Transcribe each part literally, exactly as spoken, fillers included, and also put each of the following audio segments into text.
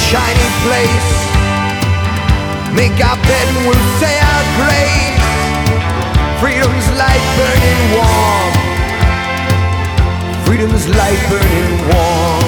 shiny place. Make our bed and we'll say our grace. Freedom's light burning warm. Freedom's light burning warm.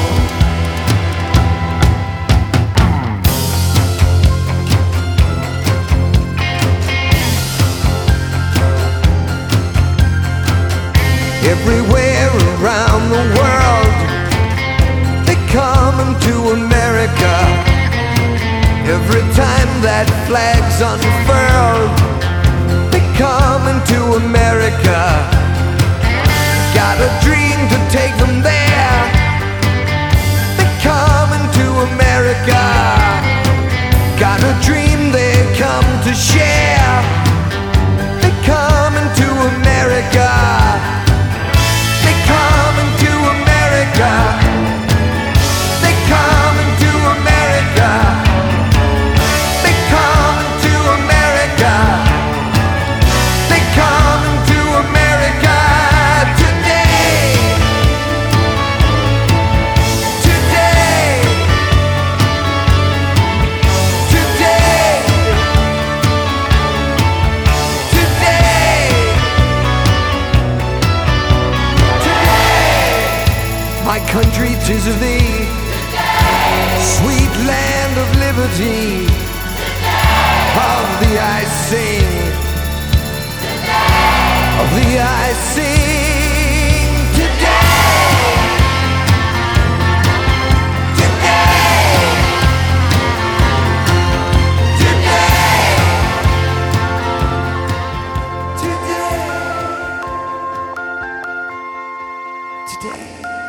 Everywhere around the world, they come into America. Every time that flag's unfurled, they come into America. Got a dream to take them there. They come into America. Got a dream they come to share. They come into America. They come into America. They come into America. They come into America. They come into America today. Today. Today. Today. My country, 'tis of thee, sweet land of liberty. Of thee I sing, of thee I sing today. Today. Today. Today. Today.